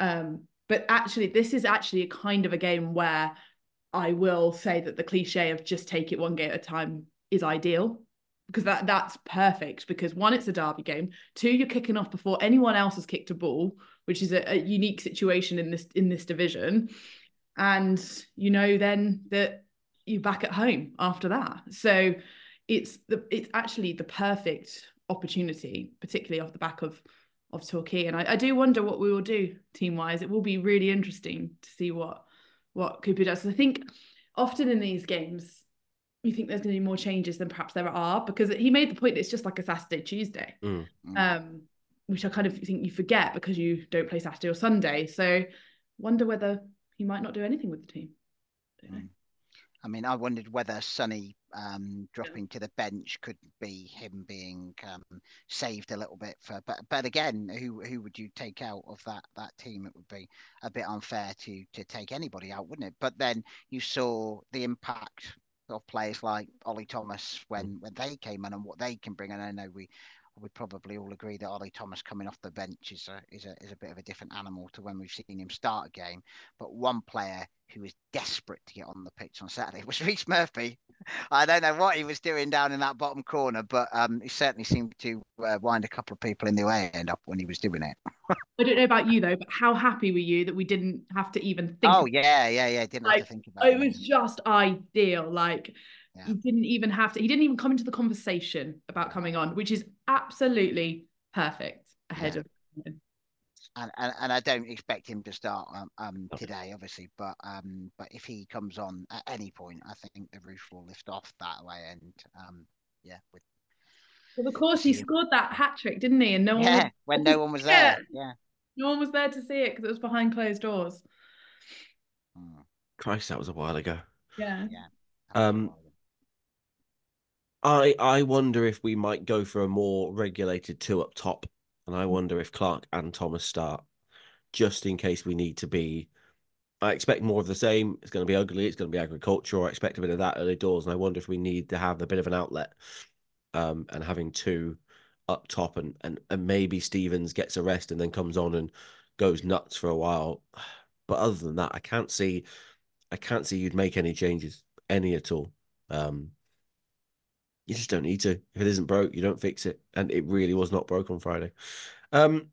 But actually, this is actually a kind of a game where I will say that the cliche of just take it one game at a time is ideal, because that's perfect. Because one, it's a derby game. Two, you're kicking off before anyone else has kicked a ball, which is a unique situation in this division. And you know then that you're back at home after that. So it's actually the perfect opportunity, particularly off the back of Torquay. And I do wonder what we will do team wise. It will be really interesting to see what Cooper does. I think often in these games, you think there's going to be more changes than perhaps there are, because he made the point that it's just like a Saturday, Tuesday, which I kind of think you forget because you don't play Saturday or Sunday. So wonder whether he might not do anything with the team. Don't know. I mean, I wondered whether Sonny dropping to the bench could be him being saved a little bit but again, who would you take out of that team? It would be a bit unfair to take anybody out, wouldn't it? But then you saw the impact of players like Ollie Thomas when they came in and what they can bring. And I know we probably all agree that Ollie Thomas coming off the bench is a bit of a different animal to when we've seen him start a game. But one player who was desperate to get on the pitch on Saturday was Rhys Murphy. I don't know what he was doing down in that bottom corner, but he certainly seemed to wind a couple of people in the way end up when he was doing it. I don't know about you though, but how happy were you that we didn't have to even think? Oh yeah. Didn't have to think about it. It was just ideal. Like, yeah. He didn't even come into the conversation about coming on, which is absolutely perfect ahead of him. And I don't expect him to start today, obviously, but if he comes on at any point, I think the roof will lift off that way. And well, of course, he scored that hat trick, didn't he? And no one was there. Yeah, no one was there to see it because it was behind closed doors. Christ, that was a while ago. Yeah. I wonder if we might go for a more regulated two up top. And I wonder if Clark and Thomas start, just in case we need to be. I expect more of the same. It's going to be ugly. It's going to be agricultural. I expect a bit of that early doors. And I wonder if we need to have a bit of an outlet, and having two up top, and maybe Stevens gets a rest and then comes on and goes nuts for a while. But other than that, I can't see you'd make any changes, any at all. You just don't need to. If it isn't broke, you don't fix it. And it really was not broke on Friday. Oh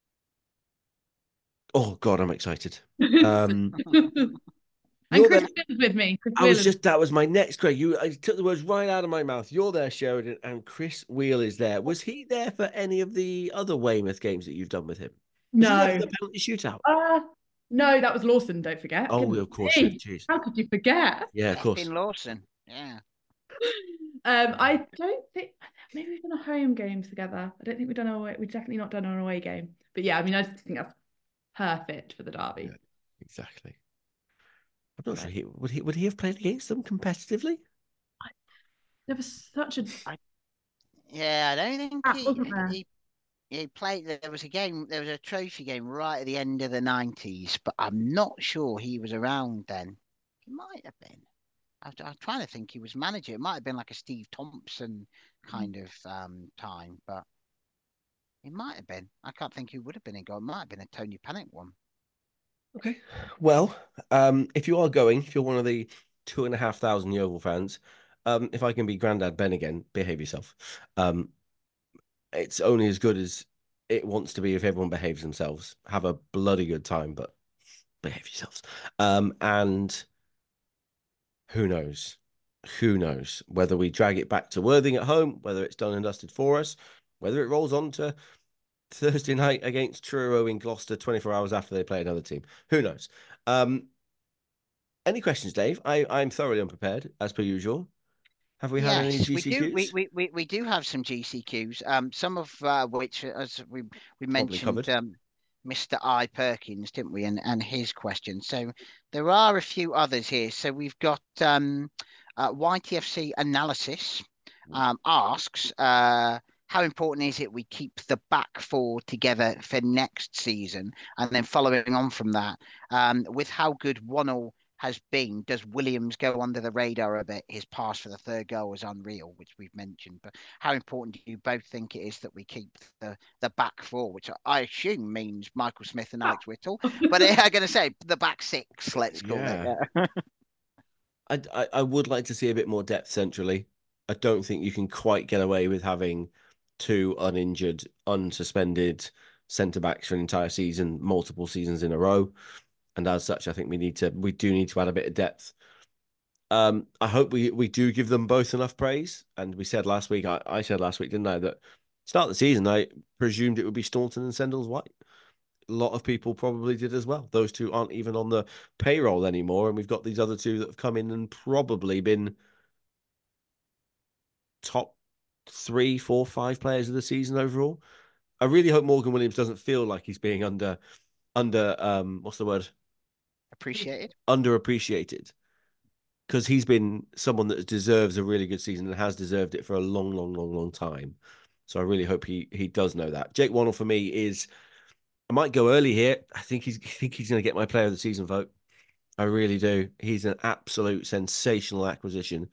God, I'm excited. And Chris was with me. That was my next question. I took the words right out of my mouth. You're there, Sheridan, and Chris Wheel is there. Was he there for any of the other Weymouth games that you've done with him? Was he there for the penalty shootout? No, that was Lawson, don't forget. Oh, of course. Jeez. How could you forget? Yeah, of course. In Lawson. Yeah. I don't think maybe we've done a home game together. I don't think we've definitely not done an away game. But yeah, I mean, I just think that's perfect for the derby. Yeah, exactly. I'm not sure would he have played against them competitively? There was such a I don't think he played. There was a trophy game right at the end of the 90s, but I'm not sure he was around then. He might have been. I'm trying to think he was manager. It might have been like a Steve Thompson kind of time, but it might have been. I can't think who would have been in goal. It might have been a Tony Panic one. Okay. Well, if you're one of the 2,500 Yeovil fans, if I can be Grandad Ben again, behave yourself. It's only as good as it wants to be if everyone behaves themselves. Have a bloody good time, but behave yourselves. And who knows? Who knows whether we drag it back to Worthing at home, whether it's done and dusted for us, whether it rolls on to Thursday night against Truro in Gloucester, 24 hours after they play another team. Who knows? Any questions, Dave? I'm thoroughly unprepared, as per usual. Have we had any Yes, we do. GCQs? We do have some GCQs. Some of which, as we Probably mentioned, covered. Mr. I. Perkins, didn't we? And his question. So there are a few others here. So we've got YTFC Analysis asks, how important is it we keep the back four together for next season? And then following on from that, with how good Wonnell has been, does Williams go under the radar a bit? His pass for the third goal was unreal, which we've mentioned. But how important do you both think it is that we keep the back four, which I assume means Michael Smith and Alex Whittle? But I'm going to say the back six, let's call it. Yeah. I would like to see a bit more depth centrally. I don't think you can quite get away with having two uninjured, unsuspended centre backs for an entire season, multiple seasons in a row. And as such, I think we do need to add a bit of depth. I hope we do give them both enough praise. And we said last week, I said last week, didn't I, that start the season, I presumed it would be Staunton and Sendles White. A lot of people probably did as well. Those two aren't even on the payroll anymore. And we've got these other two that have come in and probably been top 3, 4, 5 players of the season overall. I really hope Morgan Williams doesn't feel like he's being what's the word? Underappreciated, because he's been someone that deserves a really good season and has deserved it for a long time. So I really hope he does know that. Jake Wonnell for me is, I might go early here. I think he's going to get my player of the season vote. I really do. He's an absolute sensational acquisition.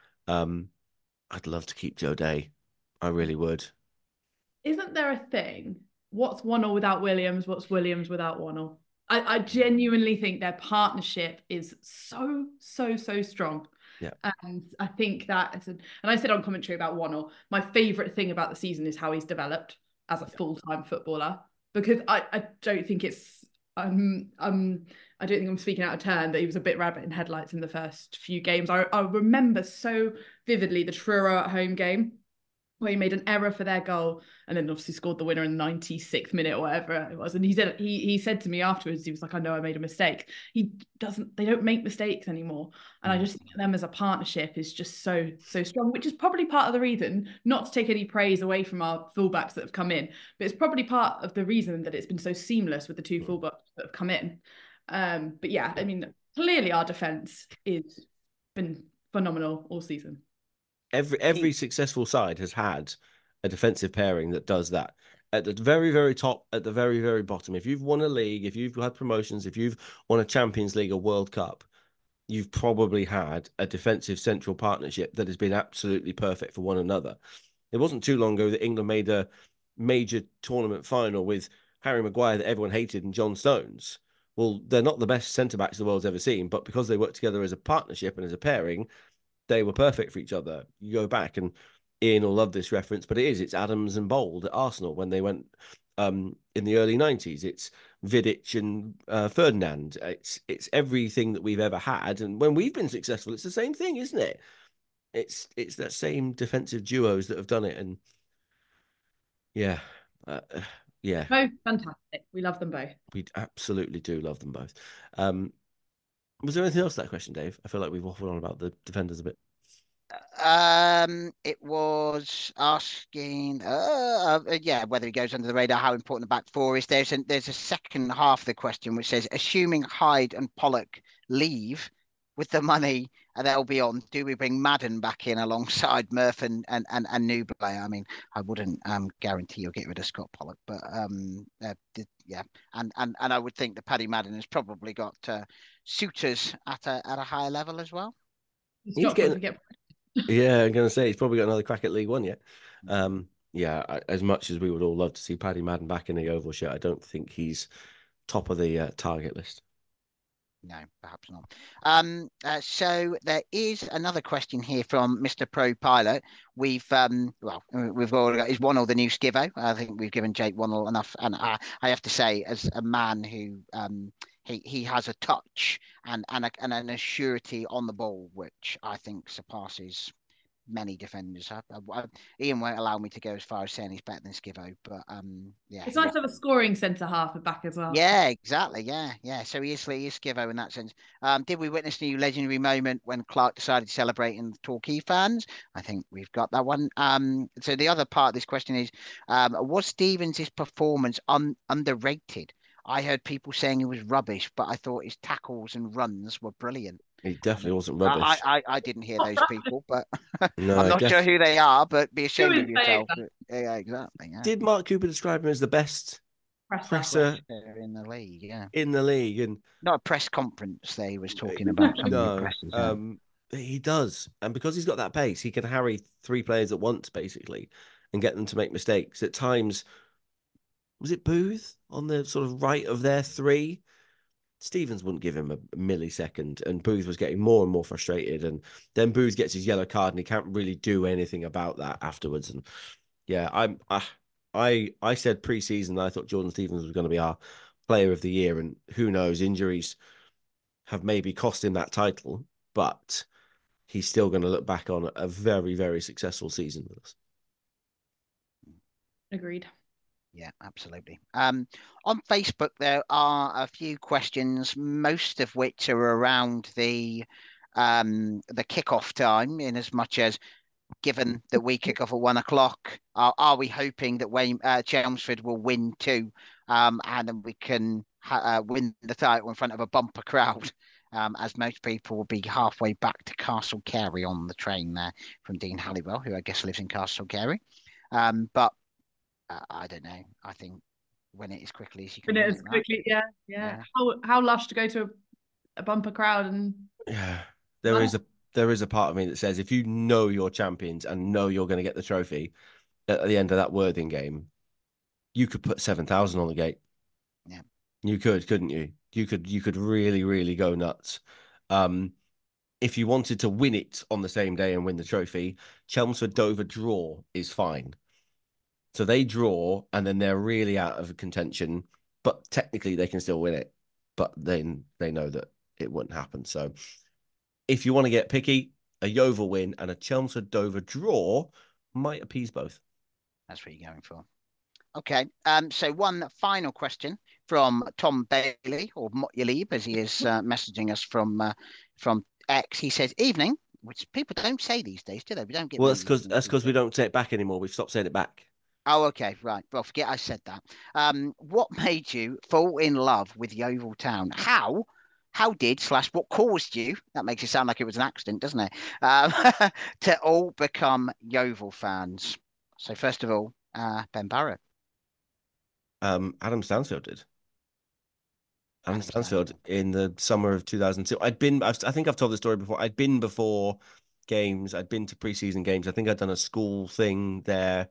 I'd love to keep Joe Day. I really would. Isn't there a thing? What's Wonnell without Williams? What's Williams without Wonnell? I genuinely think their partnership is so strong. Yeah. And I think that, and I said on commentary about Wonnell, my favourite thing about the season is how he's developed as a full-time footballer. Because I don't think it's I don't think I'm speaking out of turn that he was a bit rabbit in headlights in the first few games. I remember so vividly the Truro at home game, where he made an error for their goal and then obviously scored the winner in the 96th minute or whatever it was. And he said to me afterwards, he was like, I know I made a mistake. They don't make mistakes anymore. And I just think them as a partnership is just so strong, which is probably part of the reason, not to take any praise away from our fullbacks that have come in, but it's probably part of the reason that it's been so seamless with the two fullbacks that have come in. But yeah, I mean, clearly our defence is been phenomenal all season. Every successful side has had a defensive pairing that does that. At the very top, at the very bottom, if you've won a league, if you've had promotions, if you've won a Champions League or World Cup, you've probably had a defensive central partnership that has been absolutely perfect for one another. It wasn't too long ago that England made a major tournament final with Harry Maguire that everyone hated and John Stones. Well, they're not the best centre-backs the world's ever seen, but because they work together as a partnership and as a pairing, they were perfect for each other. You go back, and Ian will love this reference, but it's Adams and Bold at Arsenal when they went in the early 90s. It's Vidic and Ferdinand. It's everything that we've ever had, and when we've been successful, it's the same thing, isn't it? It's that same defensive duos that have done it, and yeah. Both fantastic. We love them both. We absolutely do love them both. Was there anything else to that question, Dave? I feel like we've waffled on about the defenders a bit. It was asking, whether he goes under the radar, how important the back four is. There's a second half of the question which says, assuming Hyde and Pollock leave with the money they'll be on, do we bring Madden back in alongside Murph and Newblay? I mean, I wouldn't guarantee you'll get rid of Scott Pollock, but yeah, and I would think that Paddy Madden has probably got suitors at a higher level as well. He's getting. Yeah, I'm going to say he's probably got another crack at League One yet. Yeah, as much as we would all love to see Paddy Madden back in the Oval shirt, I don't think he's top of the target list. No, perhaps not. So there is another question here from Mr. Pro Pilot. We've already got, is Wonnell the new Skivo? I think we've given Jake Wonnell enough, and I have to say, as a man who he has a touch and an assurity on the ball, which I think surpasses many defenders. Ian won't allow me to go as far as saying he's better than Skivo, but yeah. It's nice to have a scoring centre half at back as well. Yeah, exactly. Yeah. So he is Skivo in that sense. Did we witness the legendary moment when Clark decided to celebrate in the Torquay fans? I think we've got that one. So the other part of this question is, was Stevens' performance underrated? I heard people saying he was rubbish, but I thought his tackles and runs were brilliant. He definitely wasn't rubbish. I didn't hear those people, but No, I'm not sure who they are, but be ashamed of yourself. Yeah, exactly. Yeah. Did Mark Cooper describe him as the best presser in the league? Yeah. in the league? And not a press conference they was talking about. No, he does. And because he's got that pace, he can harry three players at once, basically, and get them to make mistakes. At times, was it Booth on the sort of right of their three? Stevens wouldn't give him a millisecond, and Booth was getting more and more frustrated. And then Booth gets his yellow card, and he can't really do anything about that afterwards. And yeah, I said pre-season that I thought Jordan Stevens was going to be our player of the year, and who knows, injuries have maybe cost him that title, but he's still going to look back on a very, very successful season with us. Agreed. Yeah, absolutely. On Facebook, there are a few questions, most of which are around the kickoff time, in as much as, given that we kick off at 1 o'clock, are we hoping that Chelmsford will win too, and then we can win the title in front of a bumper crowd, as most people will be halfway back to Castle Carey on the train there from Dean Halliwell, who I guess lives in Castle Carey. But I don't know. I think win it as quickly as you can. Win it as quickly, yeah. How lush to go to a bumper crowd and there is a part of me that says if you know you're champions and know you're going to get the trophy at the end of that Worthing game, you could put 7,000 on the gate. Yeah, you couldn't you? You could really, really go nuts. If you wanted to win it on the same day and win the trophy, Chelmsford Dover draw is fine. So they draw and then they're really out of contention, but technically they can still win it. But then they know that it wouldn't happen. So if you want to get picky, a Yeovil win and a Chelmsford Dover draw might appease both. That's what you're going for. Okay. So one final question from Tom Bailey, or Motyalib, as he is messaging us from X. He says, "Evening," which people don't say these days, do they? We don't get. Well, that's because we don't say it back anymore. We've stopped saying it back. Oh, okay, right. Well, forget I said that. What made you fall in love with Yeovil Town? How what caused you? That makes it sound like it was an accident, doesn't it? To all become Yeovil fans. So first of all, Ben Barrett. Adam Stansfield did. Adam Stansfield in the summer of 2002. I think I've told the story before. I'd been before games. I'd been to preseason games. I think I'd done a school thing there.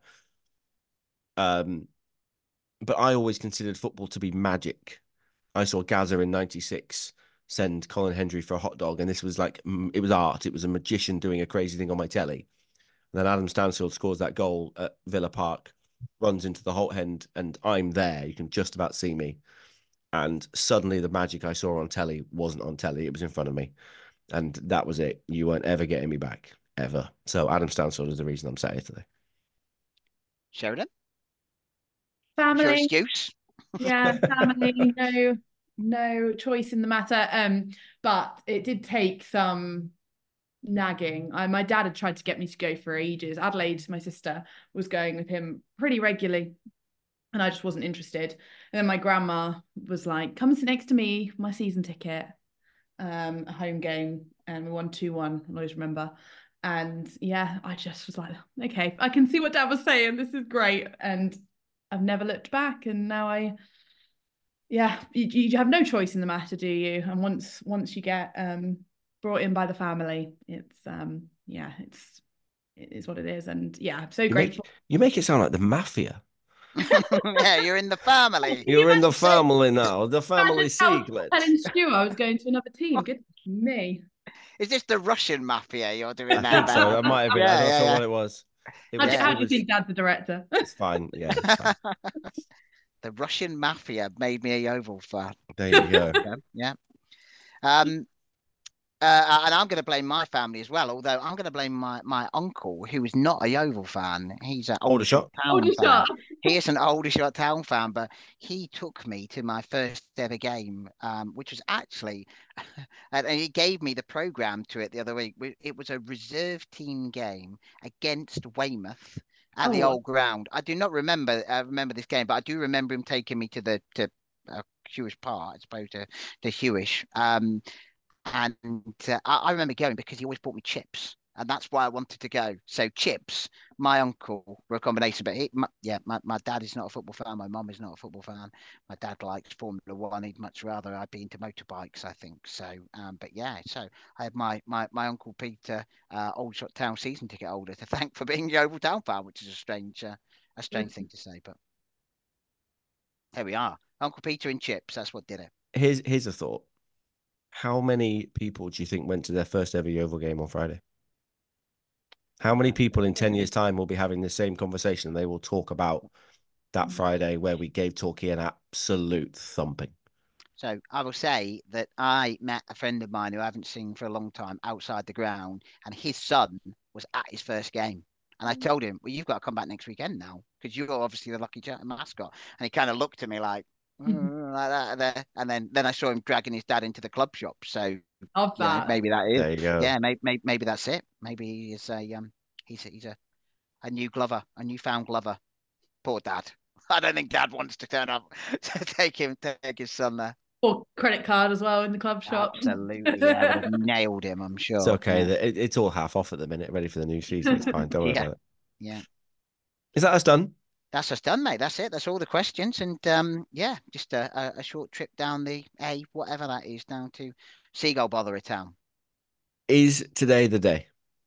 But I always considered football to be magic. I saw Gaza in '96 send Colin Hendry for a hot dog, and this was like, it was art. It was a magician doing a crazy thing on my telly. And then Adam Stansfield scores that goal at Villa Park, runs into the Holt End, and I'm there. You can just about see me. And suddenly the magic I saw on telly wasn't on telly. It was in front of me. And that was it. You weren't ever getting me back, ever. So Adam Stansfield is the reason I'm sat here today. Sheridan? Family. Your excuse? Yeah, family. No choice in the matter. But it did take some nagging. My dad had tried to get me to go for ages. Adelaide, my sister, was going with him pretty regularly, and I just wasn't interested. And then my grandma was like, "Come sit next to me, my season ticket." A home game, and we won 2-1. I always remember. And yeah, I just was like, okay, I can see what Dad was saying. This is great. And I've never looked back. And now you have no choice in the matter, do you? And once you get brought in by the family, it is what it is. And yeah, I'm so grateful. You make it sound like the mafia. Yeah, you're in the family. You're in the family now. The family secret. Telling Stu I was going to another team. Goodness me. Is this the Russian mafia you're doing now? I think so. It might have been. I don't know what it was. How do you think Dad's the director? It's fine. Yeah. It's fine. The Russian mafia made me a Yeovil fan. There you go. Yeah. And I'm going to blame my family as well, although I'm going to blame my uncle, who is not a Yeovil fan. He's an Aldershot Town fan. Aldershot. He is an Aldershot Town fan, but he took me to my first ever game, which was actually, and he gave me the programme to it the other week. It was a reserve team game against Weymouth at the old ground. I do not remember this game, but I do remember him taking me to Hewish Park, as opposed to Hewish. And I remember going because he always bought me chips, and that's why I wanted to go. So chips, my uncle were a combination. But my dad is not a football fan. My mum is not a football fan. My dad likes Formula One. He'd much rather I'd be into motorbikes, I think. So, but yeah. So I had my uncle Peter, Aldershot Town season ticket holder, to thank for being the Yeovil Town fan, which is a strange thing to say. But there we are. Uncle Peter and chips. That's what did it. Here's a thought. How many people do you think went to their first ever Yeovil game on Friday? How many people in 10 years' time will be having the same conversation, and they will talk about that Friday where we gave Torquay an absolute thumping? So I will say that I met a friend of mine who I haven't seen for a long time outside the ground, and his son was at his first game. And I told him, well, you've got to come back next weekend now, because you're obviously the lucky mascot. And he kind of looked at me like that, and then I saw him dragging his dad into the club shop. So maybe that is. There you go. Yeah, maybe that's it. Maybe he's a new Glover, a newfound Glover. Poor dad. I don't think dad wants to turn up to take his son there. Or credit card as well in the club shop. Absolutely, yeah, would have nailed him, I'm sure. It's okay. Yeah. It's all half off at the minute, ready for the new season. It's fine. Don't worry about it. Yeah. Is that us done? That's us done, mate. That's it. That's all the questions. And just a short trip down the whatever that is, down to Seagull Bother Town. Is today the day?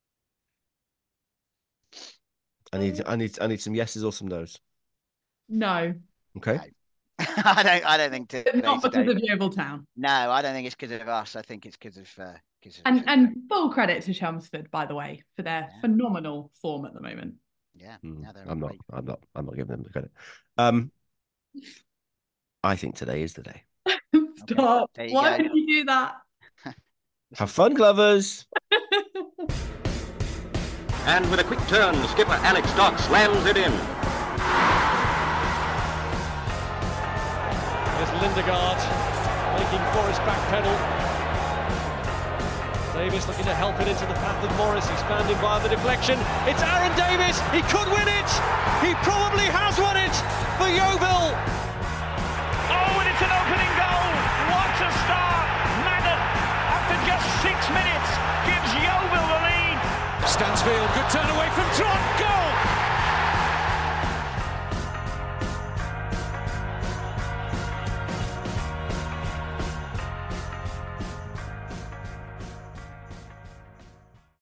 I need some yeses or some nos. No. Okay. No. I don't think today's not because the of day. Yeovil Town. No, I don't think it's because of us. I think it's because of and full credit to Chelmsford, by the way, for their phenomenal form at the moment. Yeah, I'm not giving them the credit. I think today is the day. Stop. Okay. Why did you do that? Have fun, Glovers. And with a quick turn, skipper Alex Dock slams it in. There's Lindegaard making Forrest backpedal. Davis looking to help it into the path of Morris. He's found him via the deflection. It's Aaron Davis. He could win it. He probably has won it for Yeovil. Oh, and it's an opening goal. What a start. Madden, after just 6 minutes, gives Yeovil the lead. Stansfield, good turn away from Trott. Goal!